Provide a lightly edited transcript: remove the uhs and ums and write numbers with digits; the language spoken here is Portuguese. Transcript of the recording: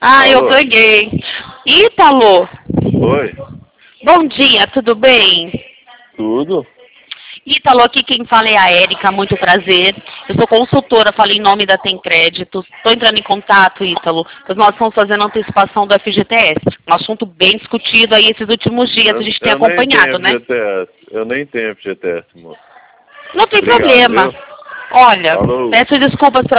Ah, eu Alô? ganhei. Ítalo, Oi? bom dia, tudo bem? Tudo? Ítalo, aqui quem fala é a Érica, muito prazer. Eu sou consultora, falei em nome da Tem Crédito. Estou entrando em contato, Ítalo, porque nós estamos fazendo antecipação do FGTS. Um assunto bem discutido aí esses últimos dias, a gente tem Eu nem acompanhado, tenho né? FGTS. Eu nem tenho FGTS, moço. Não tem Obrigado, problema. viu? Olha, Falou. peço desculpas